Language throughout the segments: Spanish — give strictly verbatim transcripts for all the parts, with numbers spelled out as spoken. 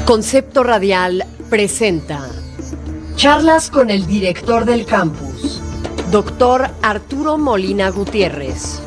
Concepto Radial presenta charlas con el director del campus, doctor Arturo Molina Gutiérrez.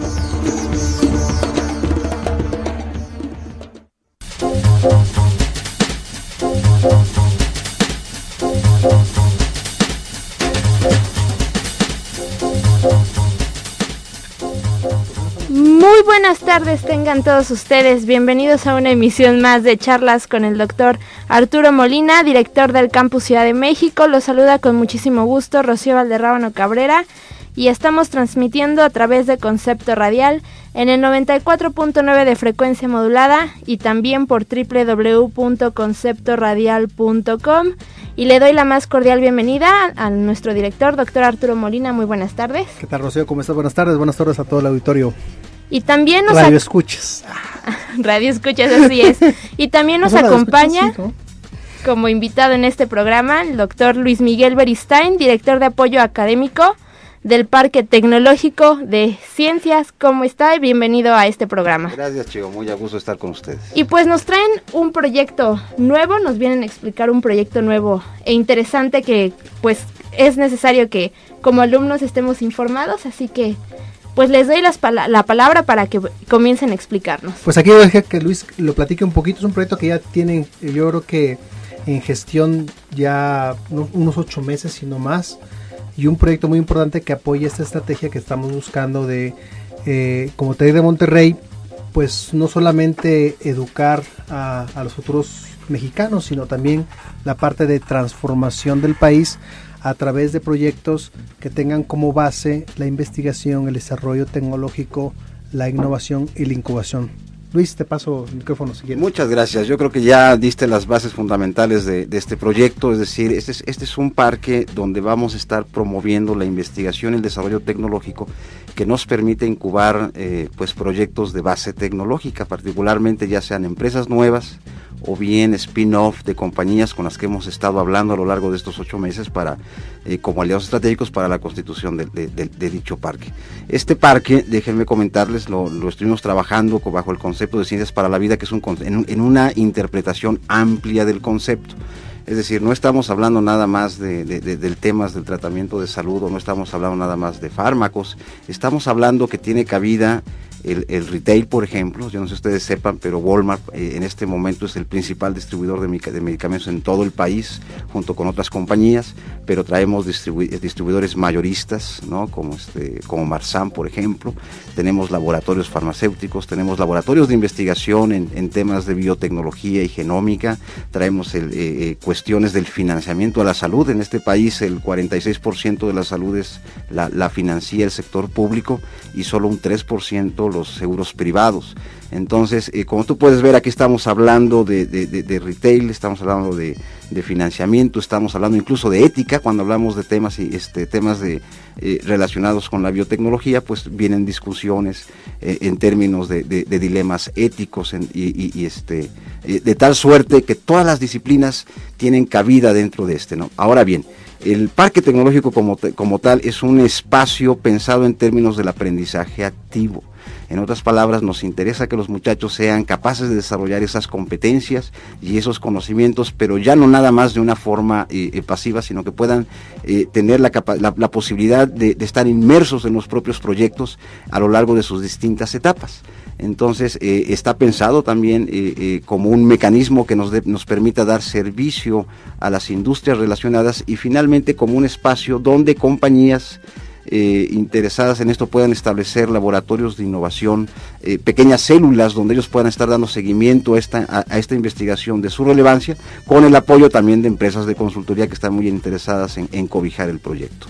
Muy buenas tardes tengan todos ustedes, bienvenidos a una emisión más de charlas con el doctor Arturo Molina, director del Campus Ciudad de México. Los saluda con muchísimo gusto Rocío Valderrábano Cabrera y estamos transmitiendo a través de Concepto Radial en el noventa y cuatro punto nueve de frecuencia modulada y también por doble u doble u doble u punto concepto radial punto com. Y le doy la más cordial bienvenida a nuestro director, doctor Arturo Molina. Muy buenas tardes. ¿Qué tal, Rocío? ¿Cómo estás? Buenas tardes, buenas tardes a todo el auditorio. Y también nos Radio ac- escuchas. Radio escuchas, así es. Y también nos acompaña escuchas, sí, ¿no? como invitado en este programa el doctor Luis Miguel Beristain, director de apoyo académico del Parque Tecnológico de Ciencias. ¿Cómo está? Bienvenido a este programa. Gracias, Chivo, muy a gusto estar con ustedes. Y pues nos traen un proyecto nuevo, nos vienen a explicar un proyecto nuevo e interesante que pues es necesario que como alumnos estemos informados, así que pues les doy las pala- la palabra para que comiencen a explicarnos. Pues aquí voy a dejar que Luis lo platique un poquito. Es un proyecto que ya tienen, yo creo que en gestión ya unos ocho meses, si no más, y un proyecto muy importante que apoya esta estrategia que estamos buscando de, eh, como TEC de Monterrey, pues no solamente educar a, a los futuros mexicanos, sino también la parte de transformación del país a través de proyectos que tengan como base la investigación, el desarrollo tecnológico, la innovación y la incubación. Luis, te paso el micrófono si quieres. Muchas gracias. Yo creo que ya diste las bases fundamentales de, de este proyecto, es decir, este es, este es un parque donde vamos a estar promoviendo la investigación y el desarrollo tecnológico que nos permite incubar eh, pues proyectos de base tecnológica, particularmente ya sean empresas nuevas o bien spin-off de compañías con las que hemos estado hablando a lo largo de estos ocho meses para eh, como aliados estratégicos para la constitución de, de, de, de dicho parque. Este parque, déjenme comentarles, lo, lo estuvimos trabajando bajo el concepto de Ciencias para la Vida, que es un en, en una interpretación amplia del concepto. Es decir, no estamos hablando nada más de, de, de, del temas del tratamiento de salud, o no estamos hablando nada más de fármacos, estamos hablando que tiene cabida el, el retail, por ejemplo. Yo no sé si ustedes sepan, pero Walmart eh, en este momento es el principal distribuidor de, de medicamentos en todo el país, junto con otras compañías, pero traemos distribu distribuidores mayoristas, ¿no? como, este, como Marsan, por ejemplo. Tenemos laboratorios farmacéuticos, tenemos laboratorios de investigación en, en temas de biotecnología y genómica, traemos el, eh, cuestiones del financiamiento a la salud. En este país el cuarenta y seis por ciento de la salud es la, la financia el sector público y solo un tres por ciento los seguros privados. Entonces, eh, como tú puedes ver, aquí estamos hablando de, de, de, de retail, estamos hablando de, de financiamiento, estamos hablando incluso de ética. Cuando hablamos de temas y este temas de eh, relacionados con la biotecnología, pues vienen discusiones eh, en términos de, de, de dilemas éticos en, y, y, y este eh, de tal suerte que todas las disciplinas tienen cabida dentro de este, ¿no? Ahora bien, el parque tecnológico como, como tal es un espacio pensado en términos del aprendizaje activo. En otras palabras, nos interesa que los muchachos sean capaces de desarrollar esas competencias y esos conocimientos, pero ya no nada más de una forma eh, pasiva, sino que puedan eh, tener la, la, la posibilidad de, de estar inmersos en los propios proyectos a lo largo de sus distintas etapas. Entonces, eh, está pensado también eh, eh, como un mecanismo que nos, de, nos permita dar servicio a las industrias relacionadas y finalmente como un espacio donde compañías Eh, interesadas en esto puedan establecer laboratorios de innovación, eh, pequeñas células donde ellos puedan estar dando seguimiento a esta, a, a esta investigación de su relevancia, con el apoyo también de empresas de consultoría que están muy interesadas en, en cobijar el proyecto.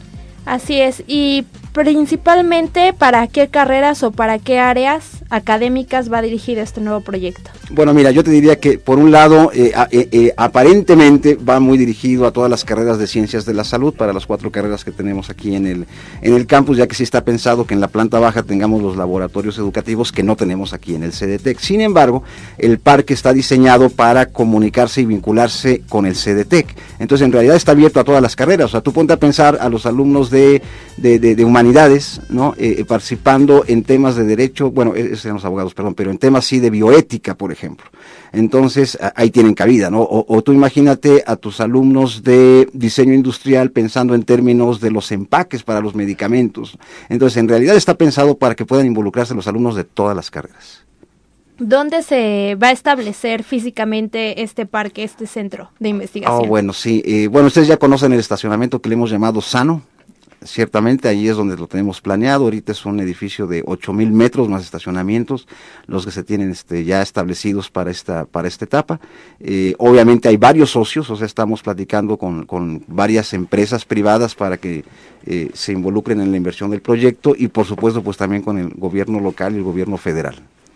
Así es, y principalmente, ¿para qué carreras o para qué áreas académicas va dirigido este nuevo proyecto? Bueno, mira, yo te diría que por un lado, eh, eh, eh, aparentemente va muy dirigido a todas las carreras de ciencias de la salud, para las cuatro carreras que tenemos aquí en el, en el campus, ya que sí está pensado que en la planta baja tengamos los laboratorios educativos que no tenemos aquí en el CEDETEC. Sin embargo, el parque está diseñado para comunicarse y vincularse con el CEDETEC. Entonces, en realidad está abierto a todas las carreras. O sea, tú ponte a pensar a los alumnos de, de, de, de humanidades, ¿no? Eh, participando en temas de derecho. Bueno, es ustedes sean los abogados, perdón, pero en temas sí de bioética, por ejemplo. Entonces, ahí tienen cabida, ¿no? O, o tú imagínate a tus alumnos de diseño industrial pensando en términos de los empaques para los medicamentos. Entonces, en realidad está pensado para que puedan involucrarse los alumnos de todas las carreras. ¿Dónde se va a establecer físicamente este parque, este centro de investigación? Oh, bueno, sí. Eh, bueno, ustedes ya conocen el estacionamiento que le hemos llamado Sano. Ciertamente, ahí es donde lo tenemos planeado. Ahorita es un edificio de ocho mil metros más estacionamientos, los que se tienen este, ya establecidos para esta para esta etapa. Eh, obviamente hay varios socios, o sea, estamos platicando con, con varias empresas privadas para que eh, se involucren en la inversión del proyecto y, por supuesto, pues también con el gobierno local y el gobierno federal.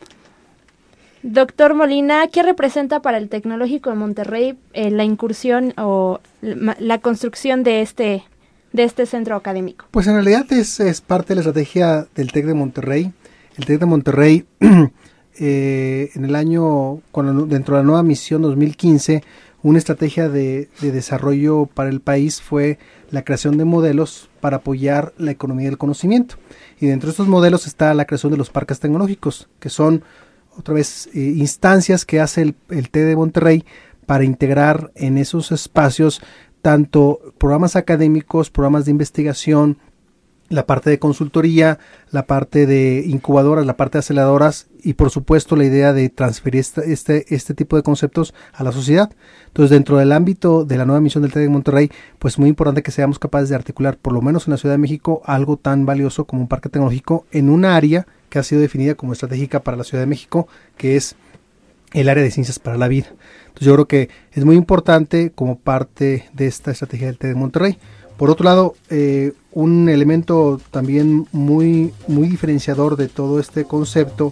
Doctor Molina, ¿qué representa para el Tecnológico de Monterrey eh, la incursión o la, la construcción de este de este centro académico? Pues en realidad es, es parte de la estrategia del TEC de Monterrey. El TEC de Monterrey, eh, en el año, cuando, dentro de la nueva misión dos mil quince, una estrategia de, de desarrollo para el país fue la creación de modelos para apoyar la economía del conocimiento. Y dentro de estos modelos está la creación de los parques tecnológicos, que son, otra vez, eh, instancias que hace el, el TEC de Monterrey para integrar en esos espacios tanto programas académicos, programas de investigación, la parte de consultoría, la parte de incubadoras, la parte de aceleradoras y por supuesto la idea de transferir este, este, este tipo de conceptos a la sociedad. Entonces, dentro del ámbito de la nueva misión del TEC de Monterrey, pues muy importante que seamos capaces de articular, por lo menos en la Ciudad de México, algo tan valioso como un parque tecnológico en una área que ha sido definida como estratégica para la Ciudad de México, que es el área de ciencias para la vida. Entonces yo creo que es muy importante como parte de esta estrategia del TEC de Monterrey. Por otro lado, eh, un elemento también muy, muy diferenciador de todo este concepto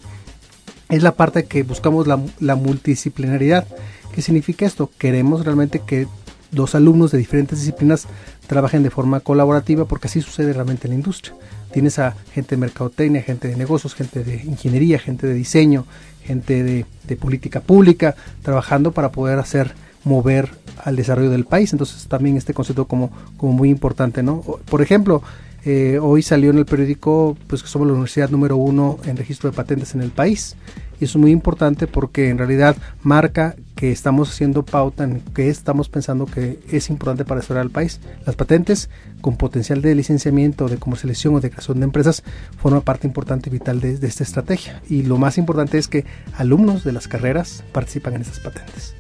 es la parte que buscamos la, la multidisciplinaridad. ¿Qué significa esto? Queremos realmente que los alumnos de diferentes disciplinas trabajen de forma colaborativa porque así sucede realmente en la industria. Tienes a gente de mercadotecnia, gente de negocios, gente de ingeniería, gente de diseño, gente de, de política pública, trabajando para poder hacer mover al desarrollo del país. Entonces también este concepto como, como muy importante, ¿no? Por ejemplo, eh, hoy salió en el periódico pues que somos la universidad número uno en registro de patentes en el país. Y eso es muy importante porque en realidad marca que estamos haciendo pauta en que estamos pensando que es importante para desarrollar el país. Las patentes con potencial de licenciamiento, de comercialización o de creación de empresas forman parte importante y vital de, de esta estrategia. Y lo más importante es que alumnos de las carreras participan en estas patentes.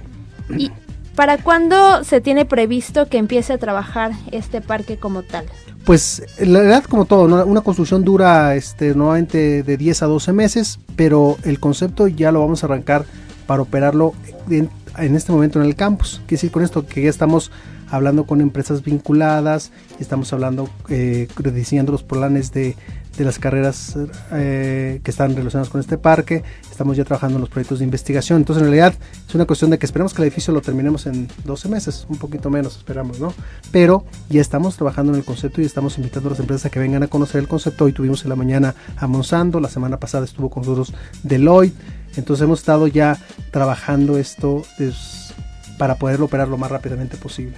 ¿Y para cuándo se tiene previsto que empiece a trabajar este parque como tal? Pues la verdad, como todo, ¿no? Una construcción dura este, nuevamente de diez a doce meses, pero el concepto ya lo vamos a arrancar para operarlo en, en este momento en el campus. Quiere decir con esto que ya estamos hablando con empresas vinculadas, estamos hablando, eh, diseñando los planes de, de las carreras eh, que están relacionadas con este parque, estamos ya trabajando en los proyectos de investigación. Entonces, en realidad, es una cuestión de que esperemos que el edificio lo terminemos en doce meses, un poquito menos esperamos, ¿no? Pero ya estamos trabajando en el concepto y estamos invitando a las empresas a que vengan a conocer el concepto. Hoy tuvimos en la mañana a Monsanto, la semana pasada estuvo con nosotros Deloitte, entonces hemos estado ya trabajando esto es, para poderlo operar lo más rápidamente posible.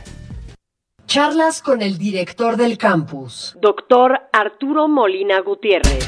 Charlas con el director del campus, doctor Arturo Molina Gutiérrez.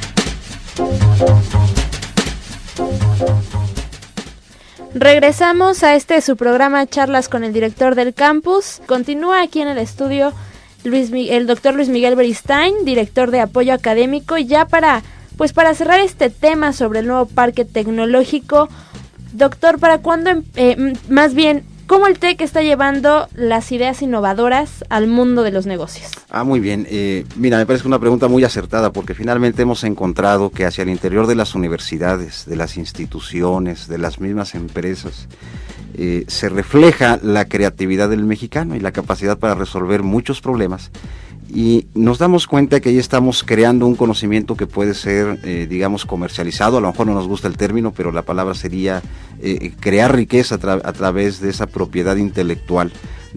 Regresamos a este su programa Charlas con el director del campus. Continúa aquí en el estudio Luis, el doctor Luis Miguel Beristain, director de apoyo académico. Ya para, pues para cerrar este tema sobre el nuevo parque tecnológico, doctor, ¿para cuándo, eh, más bien, cómo el TEC está llevando las ideas innovadoras al mundo de los negocios? Ah, muy bien. Eh, mira, me parece una pregunta muy acertada porque finalmente hemos encontrado que hacia el interior de las universidades, de las instituciones, de las mismas empresas, eh, se refleja la creatividad del mexicano y la capacidad para resolver muchos problemas. Y nos damos cuenta que ahí estamos creando un conocimiento que puede ser, eh, digamos, comercializado. A lo mejor no nos gusta el término, pero la palabra sería eh, crear riqueza a, tra- a través de esa propiedad intelectual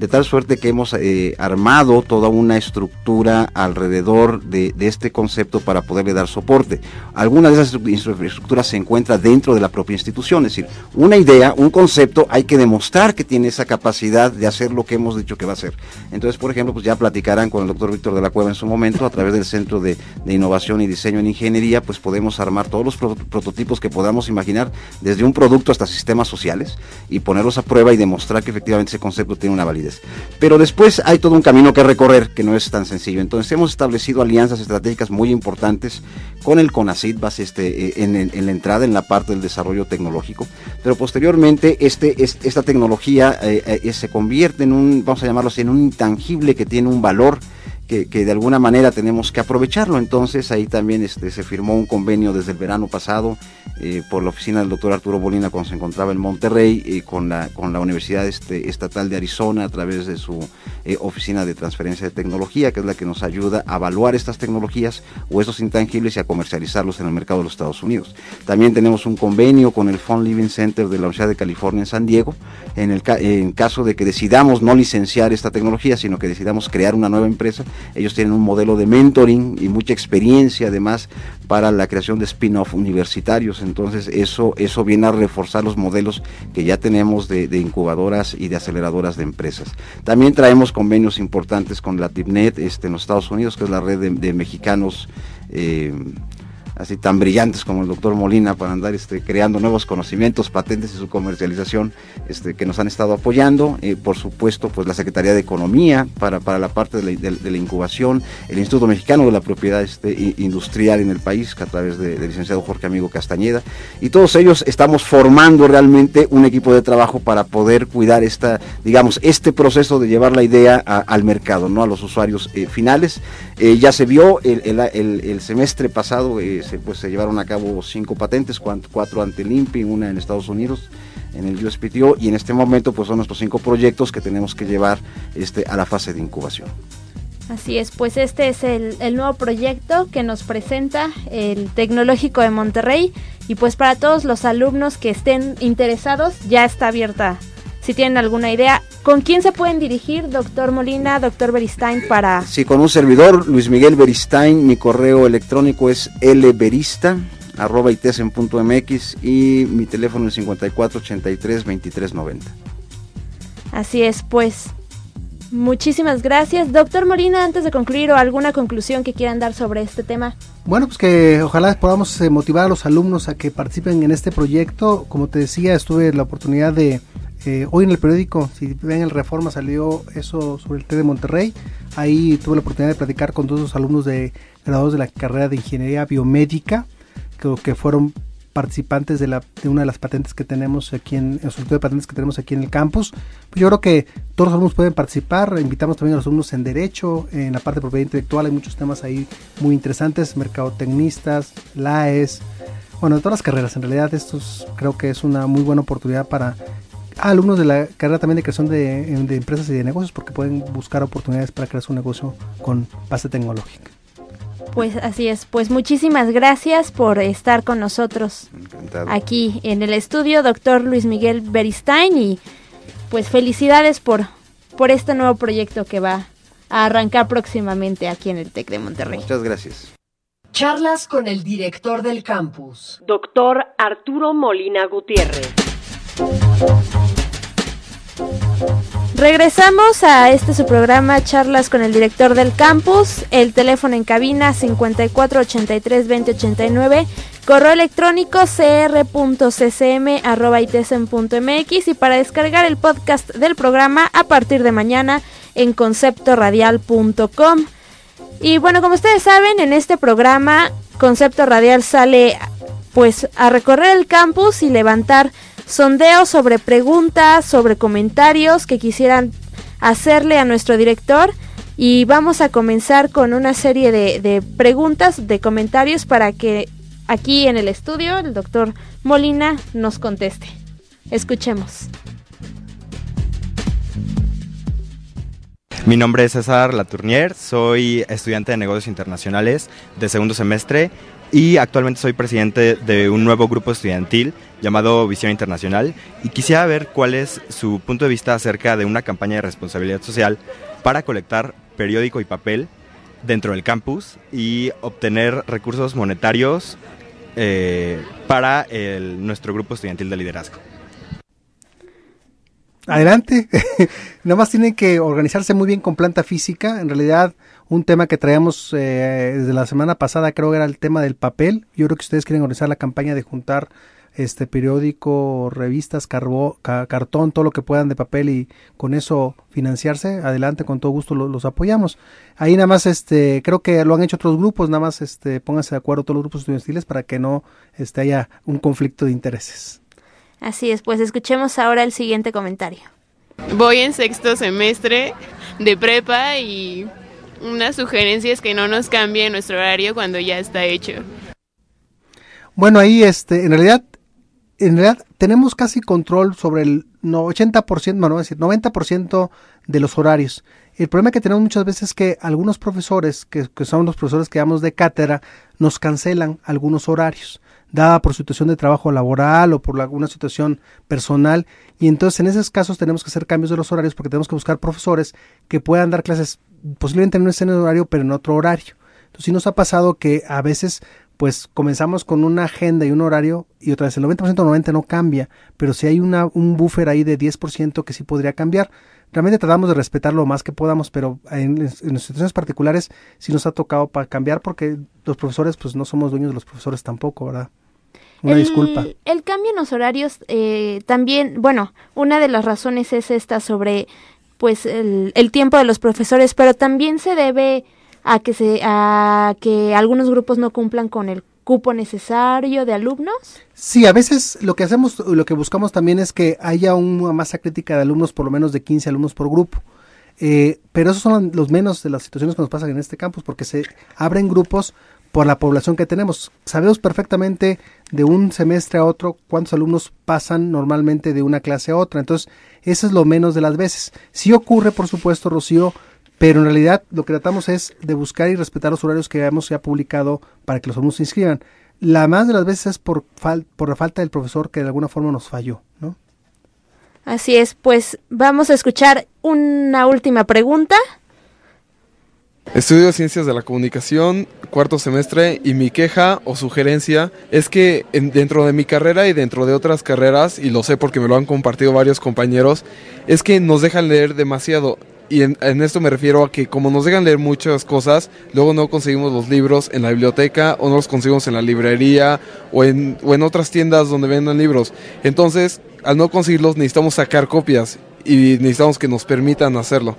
de tal suerte que hemos eh, armado toda una estructura alrededor de, de este concepto para poderle dar soporte. Alguna de esas infraestructuras se encuentra dentro de la propia institución, es decir, una idea, un concepto, hay que demostrar que tiene esa capacidad de hacer lo que hemos dicho que va a hacer. Entonces, por ejemplo, pues ya platicarán con el doctor Víctor de la Cueva en su momento, a través del Centro de, de Innovación y Diseño en Ingeniería, pues podemos armar todos los pro prototipos que podamos imaginar, desde un producto hasta sistemas sociales, y ponerlos a prueba y demostrar que efectivamente ese concepto tiene una validez. Pero después hay todo un camino que recorrer, que no es tan sencillo. Entonces hemos establecido alianzas estratégicas muy importantes con el CONACYT, este, en, en, en la entrada, en la parte del desarrollo tecnológico, pero posteriormente este, es, esta tecnología eh, eh, se convierte en un, vamos a llamarlo así, en un intangible que tiene un valor Que, que de alguna manera tenemos que aprovecharlo. Entonces ahí también este, se firmó un convenio desde el verano pasado eh, por la oficina del doctor Arturo Molina cuando se encontraba en Monterrey, eh, con, la, con la Universidad este, Estatal de Arizona a través de su eh, oficina de transferencia de tecnología, que es la que nos ayuda a evaluar estas tecnologías o estos intangibles y a comercializarlos en el mercado de los Estados Unidos. También tenemos un convenio con el Fund Living Center de la Universidad de California en San Diego, en el ca en caso de que decidamos no licenciar esta tecnología, sino que decidamos crear una nueva empresa. Ellos tienen un modelo de mentoring y mucha experiencia además para la creación de spin-off universitarios. Entonces eso, eso viene a reforzar los modelos que ya tenemos de, de incubadoras y de aceleradoras de empresas. También traemos convenios importantes con la TIPNET este, en los Estados Unidos, que es la red de, de mexicanos eh, así tan brillantes como el doctor Molina, para andar este, creando nuevos conocimientos, patentes y su comercialización, este, que nos han estado apoyando. Eh, por supuesto, pues la Secretaría de Economía para, para la parte de la, de, de la incubación, el Instituto Mexicano de la Propiedad este, Industrial en el país, que a través del de licenciado Jorge Amigo Castañeda, y todos ellos estamos formando realmente un equipo de trabajo para poder cuidar esta, digamos, este proceso de llevar la idea a, al mercado, ¿no? A los usuarios eh, finales. Eh, ya se vio el, el, el, el semestre pasado, eh, se, pues se llevaron a cabo cinco patentes, cuatro ante el I N P I, una en Estados Unidos, en el U S P T O, y en este momento pues son nuestros cinco proyectos que tenemos que llevar este, a la fase de incubación. Así es, pues este es el, el nuevo proyecto que nos presenta el Tecnológico de Monterrey, y pues para todos los alumnos que estén interesados ya está abierta. Si tienen alguna idea, ¿con quién se pueden dirigir, doctor Molina, doctor Beristain, para...? Sí, con un servidor, Luis Miguel Beristain. Mi correo electrónico es lberista arroba itesen punto mx y mi teléfono es cincuenta y cuatro ochenta y tres veintitrés noventa. Así es, pues muchísimas gracias. Doctor Molina, antes de concluir, ¿o alguna conclusión que quieran dar sobre este tema? Bueno, pues que ojalá podamos eh, motivar a los alumnos a que participen en este proyecto. Como te decía, estuve la oportunidad de... Eh, hoy en el periódico, si ven el Reforma, salió eso sobre el TEC de Monterrey. Ahí tuve la oportunidad de platicar con todos los alumnos de graduados de la carrera de Ingeniería Biomédica, que, que fueron participantes de, la, de una de las patentes que tenemos aquí en el sorteo de patentes que tenemos aquí en el campus. Pues yo creo que todos los alumnos pueden participar. Invitamos también a los alumnos en Derecho, en la parte de propiedad intelectual. Hay muchos temas ahí muy interesantes, mercadotecnistas, L A E S, bueno, de todas las carreras. En realidad, estos creo que es una muy buena oportunidad para alumnos de la carrera también de creación de, de empresas y de negocios, porque pueden buscar oportunidades para crear su negocio con base tecnológica. Pues así es, pues muchísimas gracias por estar con nosotros. Encantado. Aquí en el estudio, doctor Luis Miguel Beristain, y pues felicidades por, por este nuevo proyecto que va a arrancar próximamente aquí en el TEC de Monterrey. Muchas gracias. Charlas con el director del campus, doctor Arturo Molina Gutiérrez. Regresamos a este su programa, Charlas con el director del campus. El teléfono en cabina cincuenta y cuatro ochenta y tres veinte ochenta y nueve, correo electrónico c r punto c c m arroba itesen punto m x, y para descargar el podcast del programa a partir de mañana en concepto radial punto com. Y bueno, como ustedes saben, en este programa Concepto Radial sale pues a recorrer el campus y levantar sondeos sobre preguntas, sobre comentarios que quisieran hacerle a nuestro director, y vamos a comenzar con una serie de, de preguntas, de comentarios, para que aquí en el estudio el doctor Molina nos conteste. Escuchemos. Mi nombre es César Latournier, soy estudiante de negocios internacionales de segundo semestre y actualmente soy presidente de un nuevo grupo estudiantil llamado Visión Internacional, y quisiera ver cuál es su punto de vista acerca de una campaña de responsabilidad social para colectar periódico y papel dentro del campus y obtener recursos monetarios eh, para el, nuestro grupo estudiantil de liderazgo. Adelante. Nada más tienen que organizarse muy bien con planta física. En realidad, un tema que traíamos eh, desde la semana pasada, creo que era el tema del papel. Yo creo que ustedes quieren organizar la campaña de juntar este periódico, revistas, carbo, ca, cartón, todo lo que puedan de papel, y con eso financiarse. Adelante, con todo gusto lo, los apoyamos. Ahí nada más, este, creo que lo han hecho otros grupos. Nada más, este, pónganse de acuerdo todos los grupos estudiantiles para que no este, haya un conflicto de intereses. Así es, pues escuchemos ahora el siguiente comentario. Voy en sexto semestre de prepa y una sugerencia es que no nos cambie nuestro horario cuando ya está hecho. Bueno, ahí este, en realidad, en realidad tenemos casi control sobre el ochenta por ciento, bueno, es decir, noventa por ciento de los horarios. El problema que tenemos muchas veces es que algunos profesores, que, que son los profesores que damos de cátedra, nos cancelan algunos horarios, dada por situación de trabajo laboral o por alguna situación personal, y entonces en esos casos tenemos que hacer cambios de los horarios porque tenemos que buscar profesores que puedan dar clases posiblemente en un escenario horario pero en otro horario. Entonces sí nos ha pasado que a veces pues comenzamos con una agenda y un horario y otra vez el noventa por ciento o noventa por ciento no cambia, pero si hay una, un buffer ahí de diez por ciento que sí podría cambiar. Realmente tratamos de respetar lo más que podamos, pero en, en situaciones particulares sí nos ha tocado para cambiar porque los profesores pues no somos dueños de los profesores tampoco, ¿verdad? Una el, disculpa. El cambio en los horarios eh, también, bueno, una de las razones es esta sobre pues el, el tiempo de los profesores, pero también se debe a que se a que algunos grupos no cumplan con el cupo necesario de alumnos. Sí, a veces lo que hacemos, lo que buscamos también es que haya una masa crítica de alumnos, por lo menos de quince alumnos por grupo. Eh, pero esos son los menos de las situaciones que nos pasan en este campus, porque se abren grupos por la población que tenemos. Sabemos perfectamente de un semestre a otro cuántos alumnos pasan normalmente de una clase a otra, entonces eso es lo menos de las veces. Sí ocurre, por supuesto, Rocío, pero en realidad lo que tratamos es de buscar y respetar los horarios que hemos ya publicado para que los alumnos se inscriban. La más de las veces es por, fal- por la falta del profesor que de alguna forma nos falló, ¿no? Así es, pues vamos a escuchar una última pregunta. Estudio Ciencias de la Comunicación, cuarto semestre, y mi queja o sugerencia es que en, dentro de mi carrera y dentro de otras carreras, y lo sé porque me lo han compartido varios compañeros, es que nos dejan leer demasiado. Y en, en esto me refiero a que como nos dejan leer muchas cosas, luego no conseguimos los libros en la biblioteca o no los conseguimos en la librería o en, o en otras tiendas donde vendan libros. Entonces, al no conseguirlos necesitamos sacar copias y necesitamos que nos permitan hacerlo.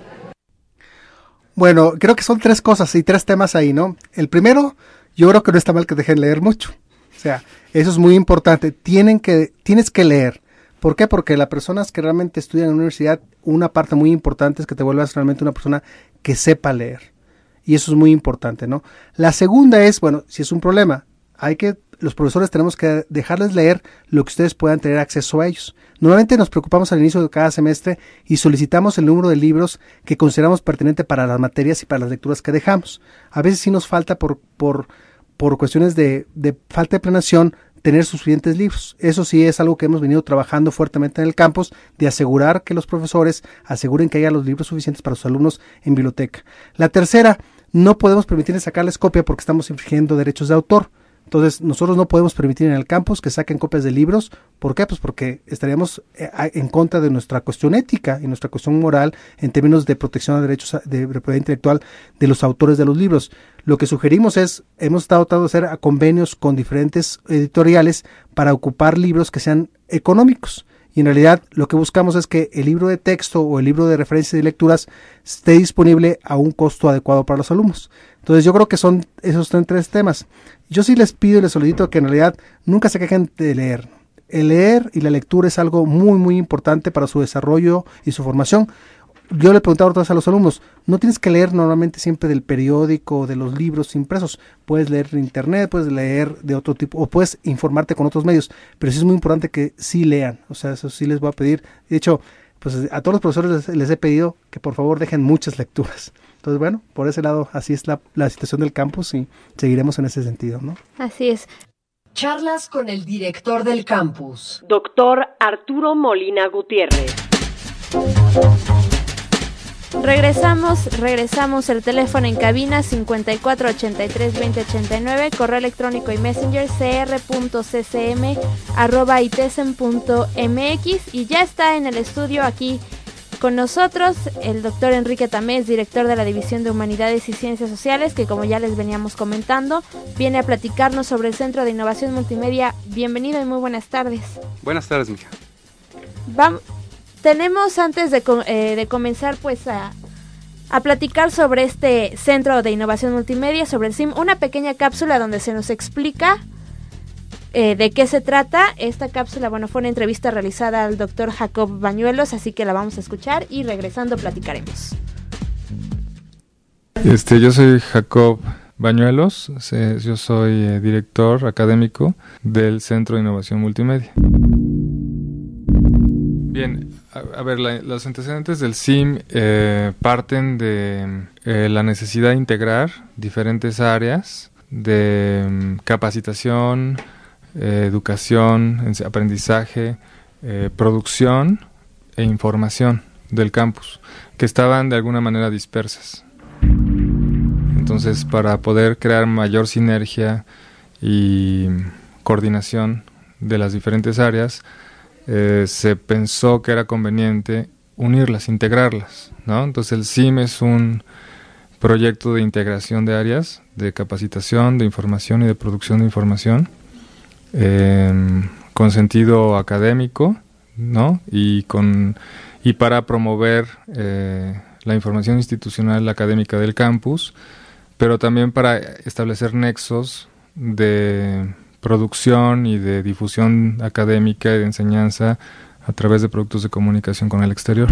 Bueno, creo que son tres cosas y tres temas ahí, ¿no? El primero, yo creo que no está mal que dejen leer mucho. O sea, eso es muy importante. Tienen que, tienes que leer. ¿Por qué? Porque las personas que realmente estudian en la universidad, una parte muy importante es que te vuelvas realmente una persona que sepa leer. Y eso es muy importante, ¿no? La segunda es, bueno, si es un problema, hay que, los profesores tenemos que dejarles leer lo que ustedes puedan tener acceso a ellos. Normalmente nos preocupamos al inicio de cada semestre y solicitamos el número de libros que consideramos pertinente para las materias y para las lecturas que dejamos. A veces sí nos falta por, por, por cuestiones de, de falta de planeación tener suficientes libros. Eso sí es algo que hemos venido trabajando fuertemente en el campus, de asegurar que los profesores aseguren que haya los libros suficientes para sus alumnos en biblioteca. La tercera, no podemos permitirles sacarles copia porque estamos infringiendo derechos de autor. Entonces, nosotros no podemos permitir en el campus que saquen copias de libros. ¿Por qué? Pues porque estaríamos en contra de nuestra cuestión ética y nuestra cuestión moral en términos de protección de derechos de propiedad intelectual de los autores de los libros. Lo que sugerimos es, hemos estado tratando de hacer convenios con diferentes editoriales para ocupar libros que sean económicos. Y en realidad lo que buscamos es que el libro de texto o el libro de referencias y lecturas esté disponible a un costo adecuado para los alumnos. Entonces yo creo que son esos tres temas. Yo sí les pido y les solicito que en realidad nunca se quejen de leer. El leer y la lectura es algo muy muy importante para su desarrollo y su formación. Yo le preguntaba otra vez a los alumnos, no tienes que leer normalmente siempre del periódico o de los libros impresos, puedes leer en internet, puedes leer de otro tipo, o puedes informarte con otros medios, pero sí es muy importante que sí lean, o sea, eso sí les voy a pedir. De hecho, pues a todos los profesores les, les he pedido que por favor dejen muchas lecturas. Entonces, bueno, por ese lado, así es la, la situación del campus y seguiremos en ese sentido, ¿no? Así es. Charlas con el director del campus, doctor Arturo Molina Gutiérrez. Regresamos, regresamos, el teléfono en cabina cincuenta y cuatro ochenta y tres veinte ochenta y nueve, correo electrónico y messenger cr punto c c m arroba itesen punto m x, y ya está en el estudio aquí con nosotros el doctor Enrique Tamés, director de la División de Humanidades y Ciencias Sociales, que como ya les veníamos comentando, viene a platicarnos sobre el Centro de Innovación Multimedia. Bienvenido y muy buenas tardes. Buenas tardes, mija. Vamos... Tenemos antes de, eh, de comenzar pues a, a platicar sobre este Centro de Innovación Multimedia, sobre el C I M, una pequeña cápsula donde se nos explica eh, de qué se trata. Esta cápsula, bueno, fue una entrevista realizada al doctor Jacob Bañuelos, así que la vamos a escuchar y regresando platicaremos. Este, yo soy Jacob Bañuelos, yo soy eh, director académico del Centro de Innovación Multimedia. Bien, a, a ver, la, los antecedentes del C I M eh, parten de eh, la necesidad de integrar diferentes áreas de um, capacitación, eh, educación, aprendizaje, eh, producción e información del campus, que estaban de alguna manera dispersas. Entonces, para poder crear mayor sinergia y coordinación de las diferentes áreas, Eh, se pensó que era conveniente unirlas, integrarlas, ¿no? Entonces el C I M es un proyecto de integración de áreas, de capacitación, de información y de producción de información, eh, con sentido académico, ¿no? Y, con, y para promover eh, la información institucional académica del campus, pero también para establecer nexos de producción y de difusión académica y de enseñanza a través de productos de comunicación con el exterior.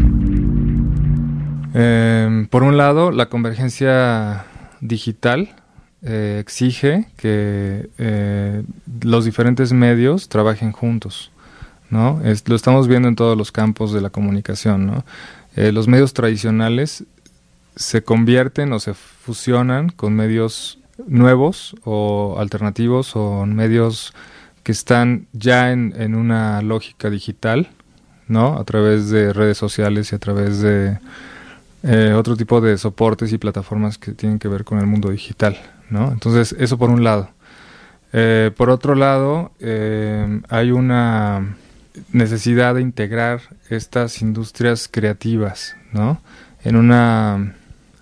Eh, por un lado, la convergencia digital eh, exige que eh, los diferentes medios trabajen juntos, ¿no? Es, lo estamos viendo en todos los campos de la comunicación, ¿no? Eh, los medios tradicionales se convierten o se fusionan con medios nuevos o alternativos o medios que están ya en, en una lógica digital, ¿no? A través de redes sociales y a través de eh, otro tipo de soportes y plataformas que tienen que ver con el mundo digital, ¿no? Entonces, eso por un lado. Eh, por otro lado, eh, hay una necesidad de integrar estas industrias creativas, ¿no? En una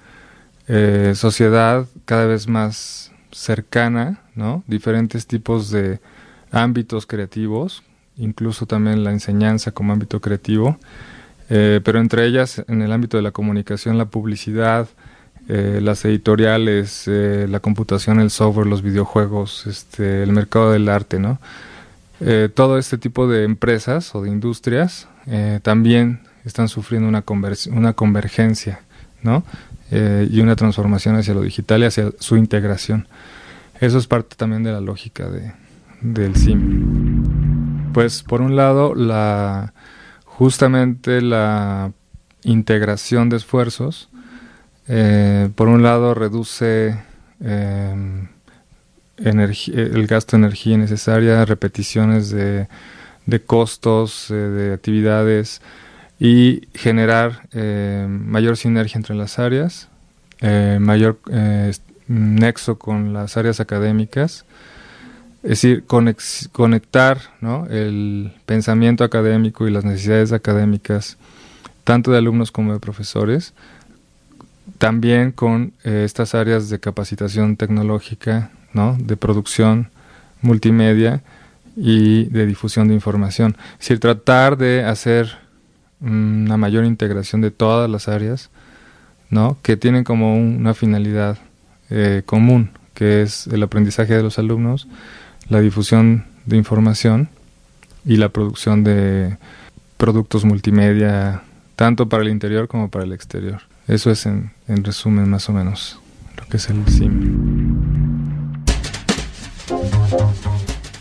Eh, sociedad cada vez más cercana, ¿no? Diferentes tipos de ámbitos creativos, incluso también la enseñanza como ámbito creativo, eh, pero entre ellas en el ámbito de la comunicación, la publicidad, eh, las editoriales, eh, la computación, el software, los videojuegos, este, el mercado del arte, ¿no? Eh, todo este tipo de empresas o de industrias eh, también están sufriendo una, conver- una convergencia, ¿no? Eh, y una transformación hacia lo digital y hacia su integración. Eso es parte también de la lógica de, del C I M. Pues por un lado, la justamente la integración de esfuerzos, eh, por un lado reduce eh, energía, el gasto de energía necesaria, repeticiones de, de costos, eh, de actividades, y generar eh, mayor sinergia entre las áreas, eh, mayor eh, nexo con las áreas académicas, es decir, conex- conectar, ¿no? El pensamiento académico y las necesidades académicas, tanto de alumnos como de profesores, también con eh, estas áreas de capacitación tecnológica, ¿no? De producción multimedia y de difusión de información. Es decir, tratar de hacer una mayor integración de todas las áreas, ¿no? Que tienen como un, una finalidad eh, común, que es el aprendizaje de los alumnos, la difusión de información y la producción de productos multimedia, tanto para el interior como para el exterior. Eso es en, en resumen más o menos lo que es el C I M.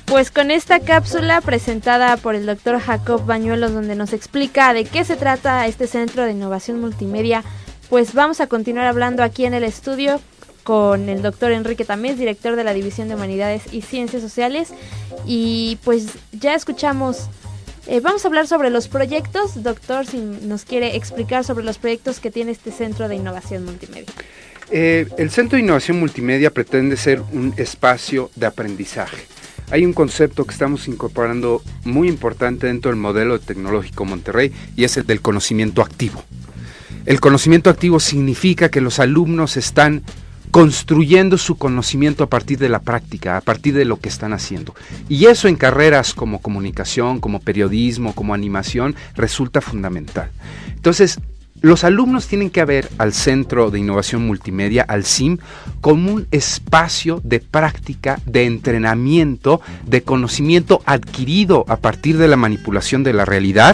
Pues con esta cápsula presentada por el doctor Jacob Bañuelos, donde nos explica de qué se trata este Centro de Innovación Multimedia, pues vamos a continuar hablando aquí en el estudio con el doctor Enrique Tamés, director de la División de Humanidades y Ciencias Sociales. Y pues ya escuchamos, eh, vamos a hablar sobre los proyectos. Doctor, si nos quiere explicar sobre los proyectos que tiene este Centro de Innovación Multimedia. Eh, el Centro de Innovación Multimedia pretende ser un espacio de aprendizaje. Hay un concepto que estamos incorporando muy importante dentro del modelo tecnológico Monterrey y es el del conocimiento activo. El conocimiento activo significa que los alumnos están construyendo su conocimiento a partir de la práctica, a partir de lo que están haciendo. Y eso en carreras como comunicación, como periodismo, como animación, resulta fundamental. Entonces, los alumnos tienen que ver al Centro de Innovación Multimedia, al C I M, como un espacio de práctica, de entrenamiento, de conocimiento adquirido a partir de la manipulación de la realidad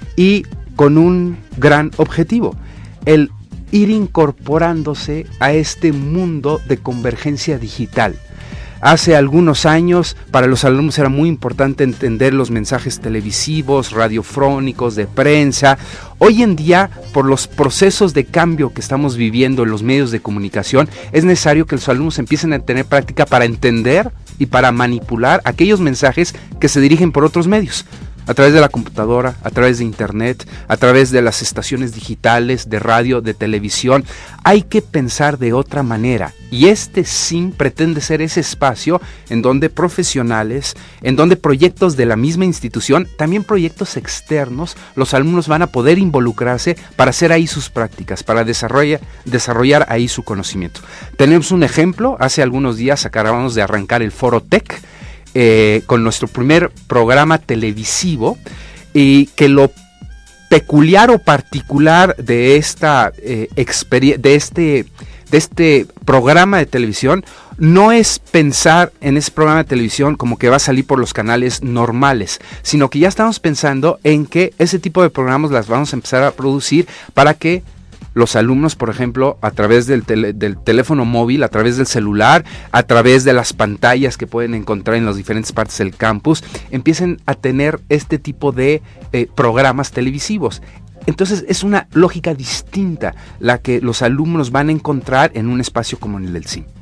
y con un gran objetivo, el ir incorporándose a este mundo de convergencia digital. Hace algunos años para los alumnos era muy importante entender los mensajes televisivos, radiofónicos, de prensa. Hoy en día, por los procesos de cambio que estamos viviendo en los medios de comunicación, es necesario que los alumnos empiecen a tener práctica para entender y para manipular aquellos mensajes que se dirigen por otros medios. A través de la computadora, a través de internet, a través de las estaciones digitales, de radio, de televisión. Hay que pensar de otra manera. Y este C I M pretende ser ese espacio en donde profesionales, en donde proyectos de la misma institución, también proyectos externos, los alumnos van a poder involucrarse para hacer ahí sus prácticas, para desarrollar, desarrollar ahí su conocimiento. Tenemos un ejemplo, hace algunos días acabamos de arrancar el Foro Tech, Eh, con nuestro primer programa televisivo, y que lo peculiar o particular de esta eh, experiencia, de este, de este programa de televisión, no es pensar en ese programa de televisión como que va a salir por los canales normales, sino que ya estamos pensando en que ese tipo de programas las vamos a empezar a producir para que los alumnos, por ejemplo, a través del, tele, del teléfono móvil, a través del celular, a través de las pantallas que pueden encontrar en las diferentes partes del campus, empiecen a tener este tipo de eh, programas televisivos. Entonces es una lógica distinta la que los alumnos van a encontrar en un espacio como el del C I M.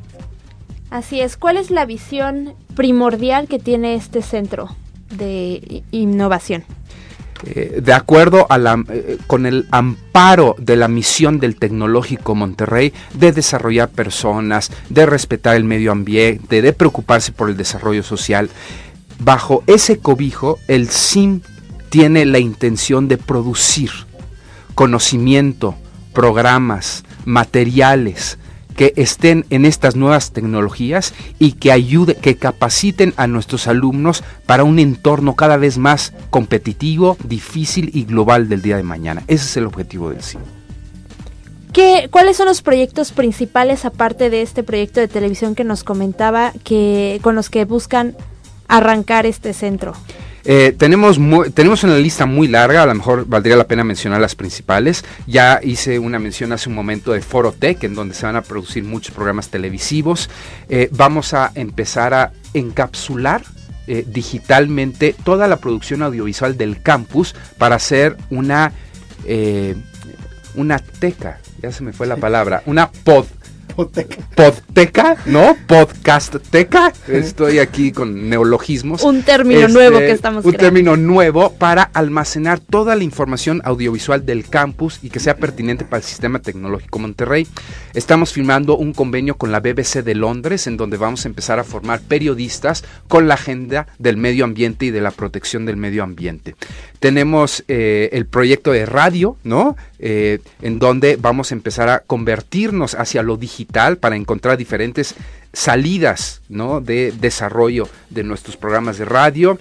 Así es. ¿Cuál es la visión primordial que tiene este centro de innovación? Eh, de acuerdo a la, eh, con el amparo de la misión del Tecnológico Monterrey de desarrollar personas, de respetar el medio ambiente, de preocuparse por el desarrollo social, bajo ese cobijo el C I M tiene la intención de producir conocimiento, programas, materiales que estén en estas nuevas tecnologías y que ayuden, que capaciten a nuestros alumnos para un entorno cada vez más competitivo, difícil y global del día de mañana. Ese es el objetivo del C I M. ¿Qué, ¿Cuáles son los proyectos principales, aparte de este proyecto de televisión que nos comentaba, que con los que buscan arrancar este centro? Eh, tenemos, muy, tenemos una lista muy larga, a lo mejor valdría la pena mencionar las principales. Ya hice una mención hace un momento de Foro Tech, en donde se van a producir muchos programas televisivos. Eh, vamos a empezar a encapsular eh, digitalmente toda la producción audiovisual del campus para hacer una, eh, una teca, ya se me fue la palabra, una pod. Podteca. Podteca, ¿no? Podcastteca. Estoy aquí con neologismos. Un término este, nuevo que estamos Un creando. término nuevo para almacenar toda la información audiovisual del campus y que sea pertinente para el Sistema Tecnológico Monterrey. Estamos firmando un convenio con la B B C de Londres, en donde vamos a empezar a formar periodistas con la agenda del medio ambiente y de la protección del medio ambiente. Tenemos eh, el proyecto de radio, ¿no? Eh, en donde vamos a empezar a convertirnos hacia lo digital para encontrar diferentes salidas, ¿no? De desarrollo de nuestros programas de radio.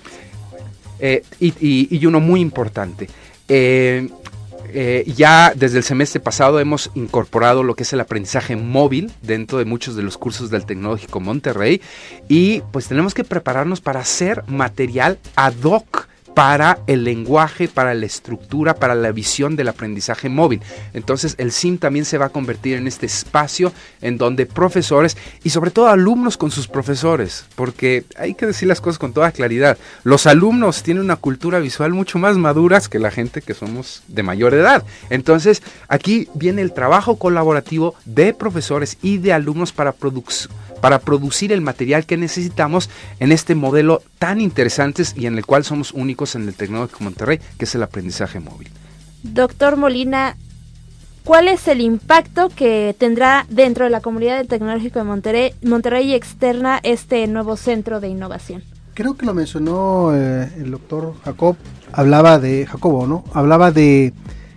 Eh, y, y, y uno muy importante, eh, eh, ya desde el semestre pasado hemos incorporado lo que es el aprendizaje móvil dentro de muchos de los cursos del Tecnológico Monterrey, y pues tenemos que prepararnos para hacer material ad hoc para el lenguaje, para la estructura, para la visión del aprendizaje móvil. Entonces el S I M también se va a convertir en este espacio en donde profesores y sobre todo alumnos con sus profesores, porque hay que decir las cosas con toda claridad, los alumnos tienen una cultura visual mucho más madura que la gente que somos de mayor edad. Entonces aquí viene el trabajo colaborativo de profesores y de alumnos para producir para producir el material que necesitamos en este modelo tan interesante y en el cual somos únicos en el Tecnológico Monterrey, que es el aprendizaje móvil. Doctor Molina, ¿cuál es el impacto que tendrá dentro de la comunidad del Tecnológico de Monterrey, Monterrey y externa este nuevo centro de innovación? Creo que lo mencionó eh, el doctor Jacob, hablaba de, Jacobo, ¿no? Hablaba de,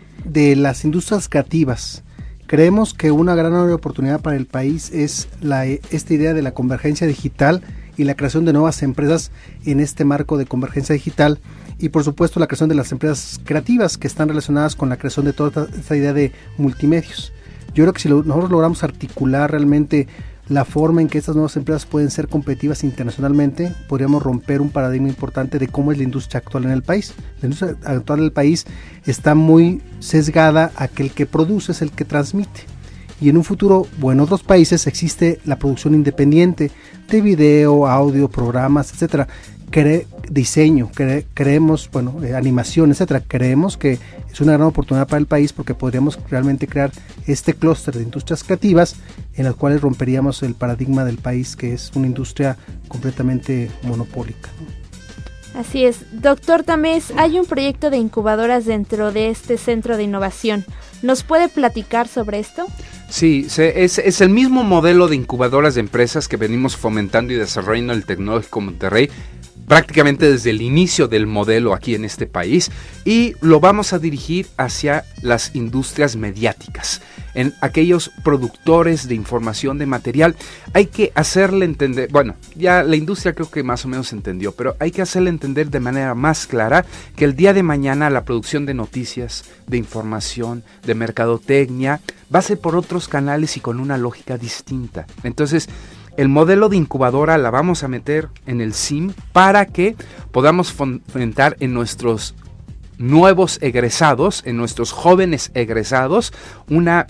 de las industrias creativas. Creemos que una gran oportunidad para el país es la, esta idea de la convergencia digital y la creación de nuevas empresas en este marco de convergencia digital y por supuesto la creación de las empresas creativas que están relacionadas con la creación de toda esta, esta idea de multimedios. Yo creo que si lo, nosotros logramos articular realmente la forma en que estas nuevas empresas pueden ser competitivas internacionalmente, podríamos romper un paradigma importante de cómo es la industria actual en el país. La industria actual del país está muy sesgada a que el que produce es el que transmite. Y en un futuro, o en otros países, existe la producción independiente de video, audio, programas, etcétera. Cre- diseño, cre- creemos, bueno, eh, animación, etcétera. Creemos que es una gran oportunidad para el país porque podríamos realmente crear este clúster de industrias creativas en las cuales romperíamos el paradigma del país, que es una industria completamente monopólica, ¿no? Así es. Doctor Tamés, hay un proyecto de incubadoras dentro de este centro de innovación. ¿Nos puede platicar sobre esto? Sí, se, es, es el mismo modelo de incubadoras de empresas que venimos fomentando y desarrollando en el Tecnológico Monterrey, prácticamente desde el inicio del modelo aquí en este país, y lo vamos a dirigir hacia las industrias mediáticas, en aquellos productores de información, de material. Hay que hacerle entender, bueno, ya la industria creo que más o menos entendió, pero hay que hacerle entender de manera más clara que el día de mañana la producción de noticias, de información, de mercadotecnia, va a ser por otros canales y con una lógica distinta. Entonces, el modelo de incubadora la vamos a meter en el S I M para que podamos fomentar en nuestros nuevos egresados, en nuestros jóvenes egresados, una,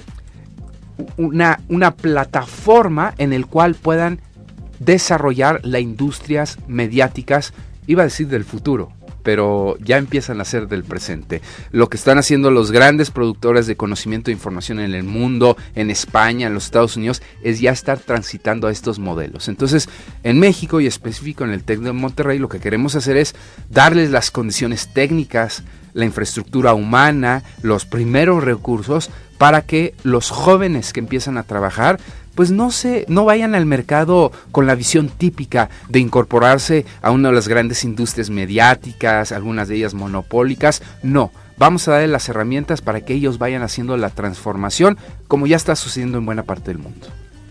una, una plataforma en el cual puedan desarrollar las industrias mediáticas, iba a decir del futuro, pero ya empiezan a ser del presente. Lo que están haciendo los grandes productores de conocimiento e información en el mundo, en España, en los Estados Unidos, es ya estar transitando a estos modelos. Entonces, en México y específico en el TEC de Monterrey, lo que queremos hacer es darles las condiciones técnicas, la infraestructura humana, los primeros recursos para que los jóvenes que empiezan a trabajar pues no se, no vayan al mercado con la visión típica de incorporarse a una de las grandes industrias mediáticas, algunas de ellas monopólicas. No, vamos a darles las herramientas para que ellos vayan haciendo la transformación, como ya está sucediendo en buena parte del mundo.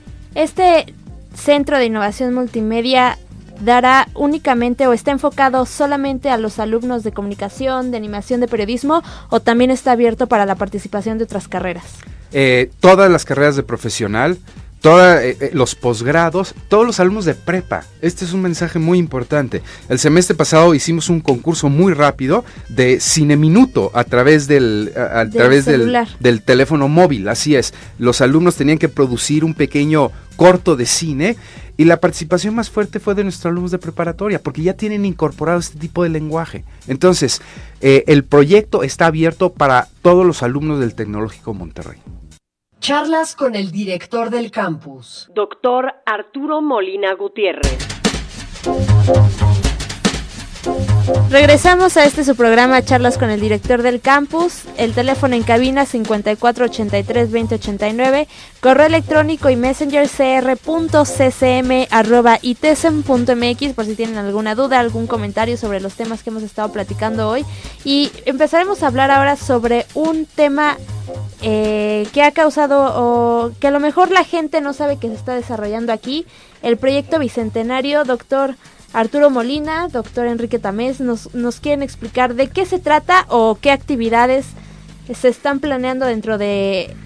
Este Centro de Innovación Multimedia dará únicamente o está enfocado solamente a los alumnos de comunicación, de animación, de periodismo, o también está abierto para la participación de otras carreras. Eh, todas las carreras de profesional, todos eh, los posgrados, todos los alumnos de prepa. Este es un mensaje muy importante. El semestre pasado hicimos un concurso muy rápido de Cine Minuto a través del a, a través del, del teléfono móvil. Así es. Los alumnos tenían que producir un pequeño corto de cine y la participación más fuerte fue de nuestros alumnos de preparatoria porque ya tienen incorporado este tipo de lenguaje. Entonces, eh, el proyecto está abierto para todos los alumnos del Tecnológico Monterrey. Charlas con el director del campus, doctor Arturo Molina Gutiérrez. Regresamos a este su programa Charlas con el director del campus. El teléfono en cabina cincuenta y cuatro ochenta y tres veinte ochenta y nueve, correo electrónico y messenger cr punto c c m arroba itesem punto m x por si tienen alguna duda, algún comentario sobre los temas que hemos estado platicando hoy. Y empezaremos a hablar ahora sobre un tema eh, que ha causado o que a lo mejor la gente no sabe que se está desarrollando aquí, el proyecto Bicentenario. Doctor Arturo Molina, doctor Enrique Tamés, nos, nos quieren explicar de qué se trata o qué actividades se están planeando dentro de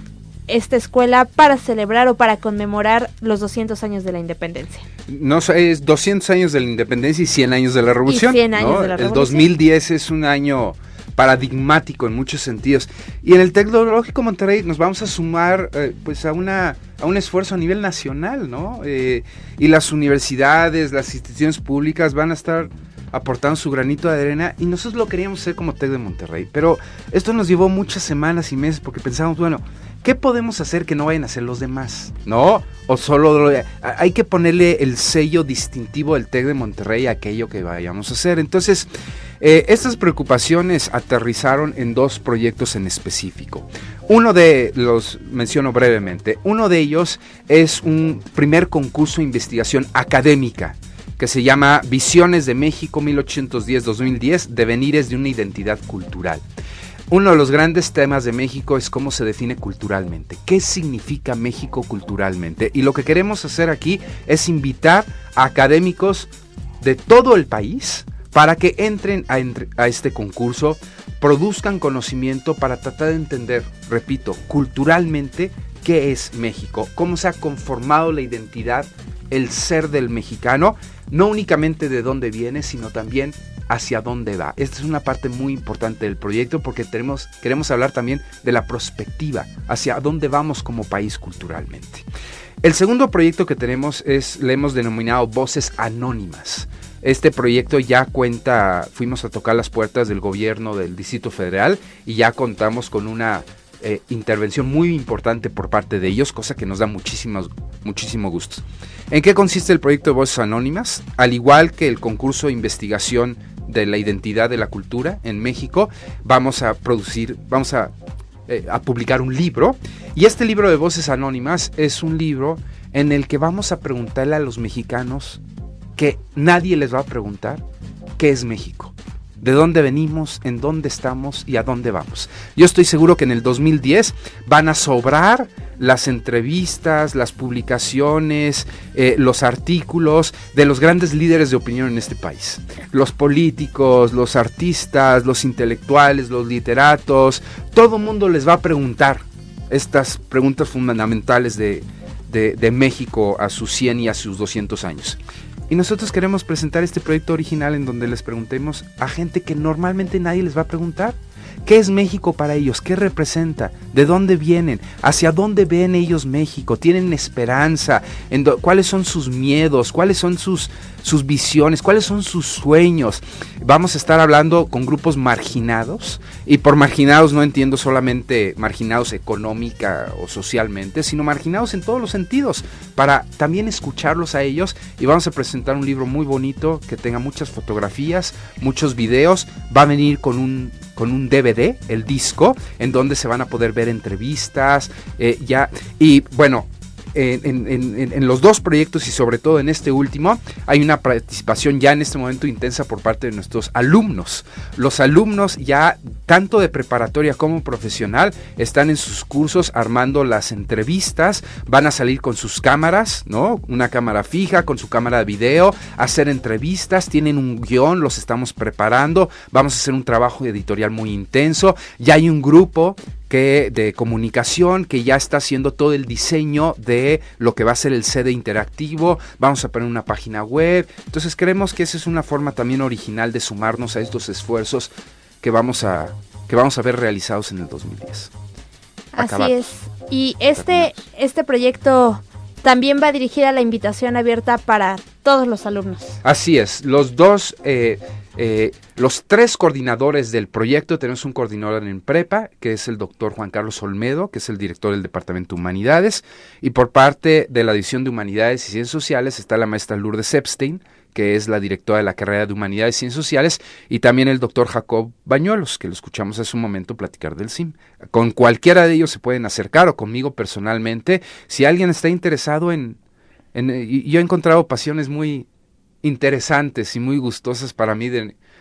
esta escuela para celebrar o para conmemorar los doscientos años de la independencia? No, es doscientos años de la independencia y cien años de la revolución. Y cien años ¿no? de la revolución. El dos mil diez es un año paradigmático en muchos sentidos. Y en el Tecnológico Monterrey nos vamos a sumar eh, pues a una a un esfuerzo a nivel nacional, ¿no? Eh, y las universidades, las instituciones públicas van a estar aportando su granito de arena, y nosotros lo queríamos hacer como Tec de Monterrey, pero esto nos llevó muchas semanas y meses porque pensábamos, bueno, ¿qué podemos hacer que no vayan a hacer los demás? ¿No? O solo lo, hay que ponerle el sello distintivo del Tec de Monterrey a aquello que vayamos a hacer. Entonces, eh, estas preocupaciones aterrizaron en dos proyectos en específico. Uno de los menciono brevemente. Uno de ellos es un primer concurso de investigación académica que se llama Visiones de México mil ochocientos diez a dos mil diez, devenires de una identidad cultural. Uno de los grandes temas de México es cómo se define culturalmente. ¿Qué significa México culturalmente? Y lo que queremos hacer aquí es invitar a académicos de todo el país para que entren a, entre, a este concurso, produzcan conocimiento para tratar de entender, repito, culturalmente qué es México, cómo se ha conformado la identidad, el ser del mexicano, no únicamente de dónde viene, sino también hacia dónde va. Esta es una parte muy importante del proyecto porque tenemos, queremos hablar también de la perspectiva, hacia dónde vamos como país culturalmente. El segundo proyecto que tenemos es, le hemos denominado Voces Anónimas. Este proyecto ya cuenta, fuimos a tocar las puertas del gobierno del Distrito Federal y ya contamos con una eh, intervención muy importante por parte de ellos, cosa que nos da muchísimo, muchísimo gusto. ¿En qué consiste el proyecto de Voces Anónimas? Al igual que el concurso de investigación de la identidad de la cultura en México, vamos a producir, vamos a, eh, a publicar un libro, y este libro de Voces Anónimas es un libro en el que vamos a preguntarle a los mexicanos que nadie les va a preguntar qué es México, de dónde venimos, en dónde estamos y a dónde vamos. Yo estoy seguro que en el dos mil diez van a sobrar las entrevistas, las publicaciones, eh, los artículos de los grandes líderes de opinión en este país. Los políticos, los artistas, los intelectuales, los literatos, todo el mundo les va a preguntar estas preguntas fundamentales de, de, de México a sus cien y a sus doscientos años. Y nosotros queremos presentar este proyecto original en donde les preguntemos a gente que normalmente nadie les va a preguntar. ¿Qué es México para ellos? ¿Qué representa? ¿De dónde vienen? ¿Hacia dónde ven ellos México? ¿Tienen esperanza? ¿En do- ¿Cuáles son sus miedos? ¿Cuáles son sus, sus visiones? ¿Cuáles son sus sueños? Vamos a estar hablando con grupos marginados, y por marginados no entiendo solamente marginados económica o socialmente, sino marginados en todos los sentidos, para también escucharlos a ellos. Y vamos a presentar un libro muy bonito que tenga muchas fotografías, muchos videos. Va a venir con un con un D V D, el disco, en donde se van a poder ver entrevistas, eh, ya, y bueno, en, en, en, en los dos proyectos y sobre todo en este último, hay una participación ya en este momento intensa por parte de nuestros alumnos. Los alumnos ya, tanto de preparatoria como profesional, están en sus cursos armando las entrevistas, van a salir con sus cámaras, ¿no? Una cámara fija, con su cámara de video, hacer entrevistas, tienen un guión, los estamos preparando, vamos a hacer un trabajo editorial muy intenso, ya hay un grupo que de comunicación que ya está haciendo todo el diseño de lo que va a ser el C D interactivo, vamos a poner una página web. Entonces creemos que esa es una forma también original de sumarnos a estos esfuerzos que vamos a, que vamos a ver realizados en el dos mil diez. Así Acabados. es. Y este, este proyecto también va a dirigir a la invitación abierta para todos los alumnos. Así es, los dos, eh, eh, los tres coordinadores del proyecto, tenemos un coordinador en prepa, que es el doctor Juan Carlos Olmedo, que es el director del Departamento de Humanidades, y por parte de la División de Humanidades y Ciencias Sociales está la maestra Lourdes Epstein, que es la directora de la carrera de Humanidades y Ciencias Sociales, y también el doctor Jacob Bañuelos, que lo escuchamos hace un momento platicar del C I M. Con cualquiera de ellos se pueden acercar, o conmigo personalmente, si alguien está interesado en... en y yo he encontrado pasiones muy interesantes y muy gustosas para mí de,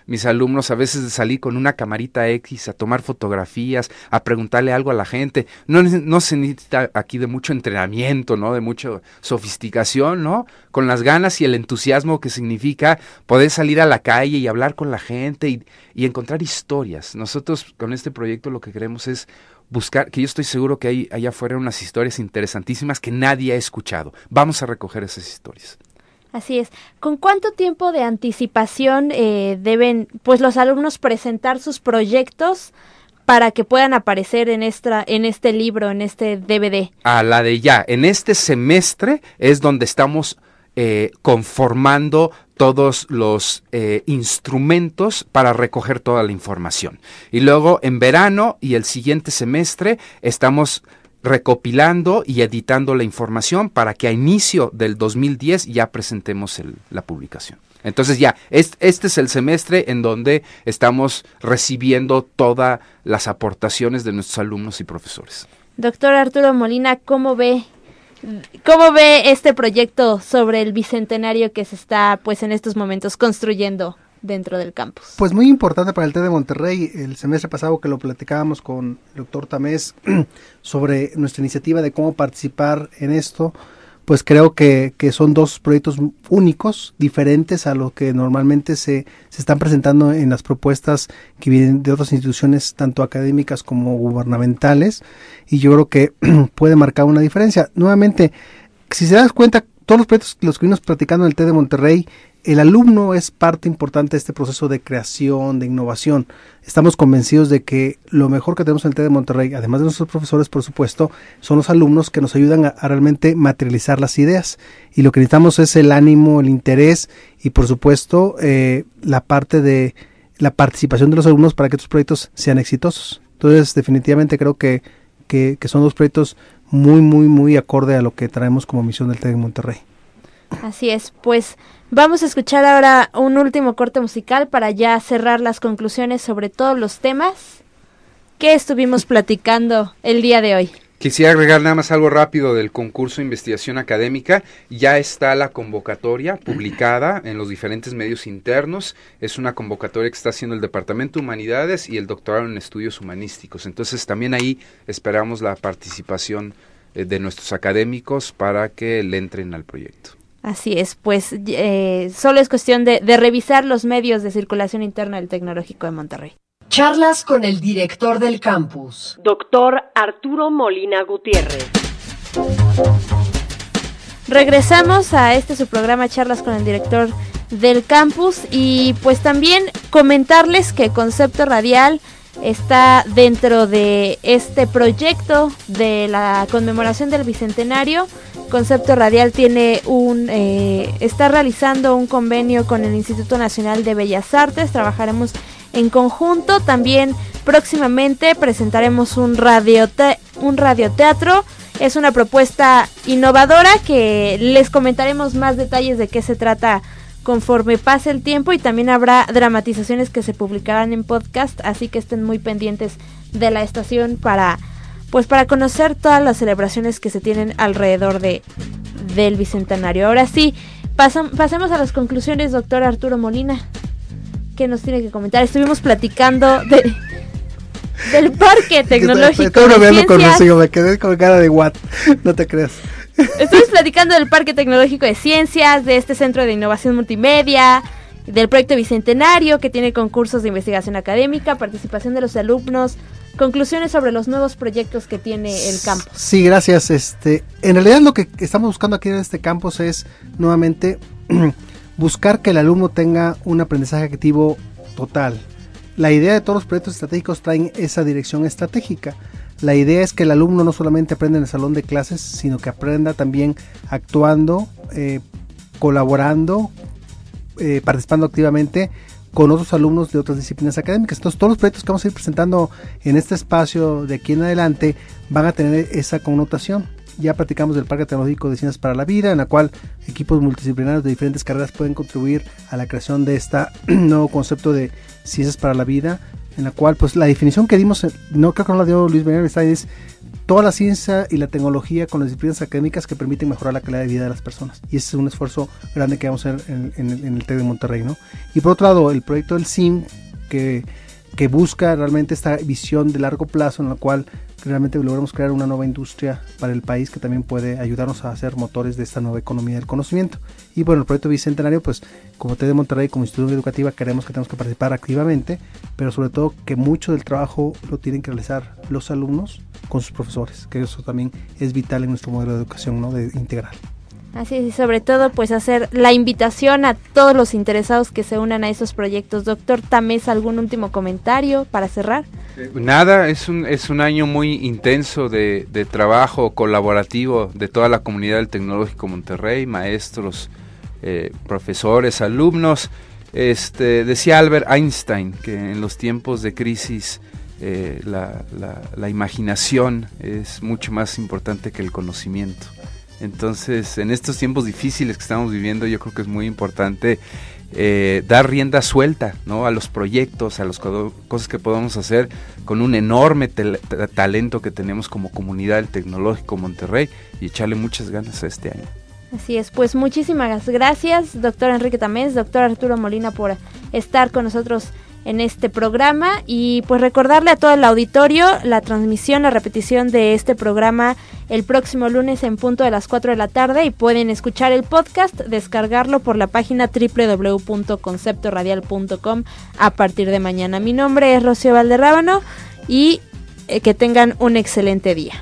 mis alumnos a veces de salir con una camarita X a tomar fotografías, a preguntarle algo a la gente. No, no se necesita aquí de mucho entrenamiento, ¿no? De mucha sofisticación, ¿no? Con las ganas y el entusiasmo que significa poder salir a la calle y hablar con la gente y, y encontrar historias. Nosotros con este proyecto lo que queremos es buscar, que yo estoy seguro que hay allá afuera unas historias interesantísimas que nadie ha escuchado. Vamos a recoger esas historias. Así es. ¿Con cuánto tiempo de anticipación eh, deben pues los alumnos presentar sus proyectos para que puedan aparecer en esta, en este libro, en este D V D? A la de ya. En este semestre es donde estamos eh, conformando todos los eh, instrumentos para recoger toda la información. Y luego en verano y el siguiente semestre estamos recopilando y editando la información para que a inicio del dos mil diez ya presentemos el, la publicación. Entonces ya, este, este es el semestre en donde estamos recibiendo todas las aportaciones de nuestros alumnos y profesores. Doctor Arturo Molina, ¿cómo ve, cómo ve este proyecto sobre el bicentenario que se está pues en estos momentos construyendo dentro del campus? Pues muy importante para el TEC de Monterrey. El semestre pasado que lo platicábamos con el doctor Tamés sobre nuestra iniciativa de cómo participar en esto, pues creo que, que son dos proyectos únicos, diferentes a lo que normalmente se, se están presentando en las propuestas que vienen de otras instituciones, tanto académicas como gubernamentales, y yo creo que puede marcar una diferencia. Nuevamente, si se das cuenta, todos los proyectos los que vimos platicando en el TEC de Monterrey, el alumno es parte importante de este proceso de creación, de innovación. Estamos convencidos de que lo mejor que tenemos en el TEC de Monterrey, además de nuestros profesores, por supuesto, son los alumnos que nos ayudan a, a realmente materializar las ideas. Y lo que necesitamos es el ánimo, el interés y, por supuesto, eh, la parte de la participación de los alumnos para que estos proyectos sean exitosos. Entonces, definitivamente creo que, que, que son dos proyectos muy, muy, muy acorde a lo que traemos como misión del TEC de Monterrey. Así es, pues vamos a escuchar ahora un último corte musical para ya cerrar las conclusiones sobre todos los temas que estuvimos platicando el día de hoy. Quisiera agregar nada más algo rápido del concurso de investigación académica. Ya está la convocatoria publicada en los diferentes medios internos. Es una convocatoria que está haciendo el Departamento de Humanidades y el Doctorado en Estudios Humanísticos. Entonces también ahí esperamos la participación eh, de nuestros académicos para que le entren al proyecto. Así es, pues eh, solo es cuestión de, de revisar los medios de circulación interna del Tecnológico de Monterrey. Charlas con el director del campus, doctor Arturo Molina Gutiérrez. Regresamos a este su programa Charlas con el director del campus y pues también comentarles que Concepto Radial está dentro de este proyecto de la conmemoración del Bicentenario. Concepto Radial tiene un eh, está realizando un convenio con el Instituto Nacional de Bellas Artes. Trabajaremos en conjunto. También próximamente presentaremos un radiote- un radioteatro. Es una propuesta innovadora que les comentaremos más detalles de qué se trata conforme pase el tiempo, y también habrá dramatizaciones que se publicarán en podcast, así que estén muy pendientes de la estación para pues para conocer todas las celebraciones que se tienen alrededor de del Bicentenario. Ahora sí, pasam- pasemos a las conclusiones, doctor Arturo Molina. ¿Qué nos tiene que comentar? Estuvimos platicando de del Parque Tecnológico Estoy de bromeando con Ciencias. eso, me quedé con cara de what, no te creas. Estuvimos platicando del Parque Tecnológico de Ciencias, de este Centro de Innovación Multimedia, del proyecto Bicentenario, que tiene concursos de investigación académica, participación de los alumnos, conclusiones sobre los nuevos proyectos que tiene el campus. Sí, gracias. Este, en realidad lo que estamos buscando aquí en este campus es nuevamente buscar que el alumno tenga un aprendizaje activo total. La idea de todos los proyectos estratégicos traen esa dirección estratégica. La idea es que el alumno no solamente aprenda en el salón de clases, sino que aprenda también actuando, eh, colaborando, eh, participando activamente con otros alumnos de otras disciplinas académicas. Entonces todos los proyectos que vamos a ir presentando en este espacio de aquí en adelante van a tener esa connotación. Ya platicamos del Parque Tecnológico de Ciencias para la Vida, en la cual equipos multidisciplinarios de diferentes carreras pueden contribuir a la creación de este nuevo concepto de Ciencias para la Vida, en la cual pues la definición que dimos, no creo que no la dio Luis Benítez, es toda la ciencia y la tecnología con las disciplinas académicas que permiten mejorar la calidad de vida de las personas. Y ese es un esfuerzo grande que vamos a hacer en, en, en el TEC de Monterrey, ¿no? Y por otro lado, el proyecto del C I M, que, que busca realmente esta visión de largo plazo en la cual realmente logramos crear una nueva industria para el país que también puede ayudarnos a hacer motores de esta nueva economía del conocimiento. Y bueno, el proyecto Bicentenario, pues como TEC de Monterrey, como institución educativa, queremos que tenemos que participar activamente, pero sobre todo que mucho del trabajo lo tienen que realizar los alumnos con sus profesores, que eso también es vital en nuestro modelo de educación, ¿no? De integral. Así es, y sobre todo pues hacer la invitación a todos los interesados que se unan a esos proyectos. Doctor Tamés, ¿algún último comentario para cerrar? Nada, es un, es un año muy intenso de, de trabajo colaborativo de toda la comunidad del Tecnológico Monterrey, maestros, eh, profesores, alumnos. Este, decía Albert Einstein que en los tiempos de crisis eh, la, la, la imaginación es mucho más importante que el conocimiento. Entonces, en estos tiempos difíciles que estamos viviendo, yo creo que es muy importante eh, dar rienda suelta, ¿no? A los proyectos, a las co- cosas que podemos hacer con un enorme tel- t- talento que tenemos como comunidad del Tecnológico Monterrey y echarle muchas ganas a este año. Así es, pues muchísimas gracias, doctor Enrique Tamés, doctor Arturo Molina, por estar con nosotros en este programa, y pues recordarle a todo el auditorio la transmisión, la repetición de este programa el próximo lunes en punto de las cuatro de la tarde, y pueden escuchar el podcast, descargarlo por la página doble u doble u doble u punto concepto radial punto com a partir de mañana. Mi nombre es Rocío Valderrábano y eh, que tengan un excelente día.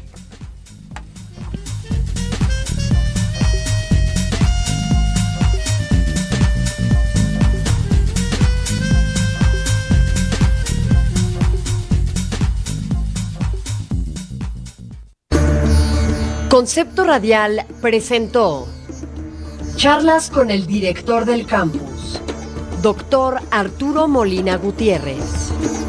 Concepto Radial presentó charlas con el director del campus, doctor Arturo Molina Gutiérrez.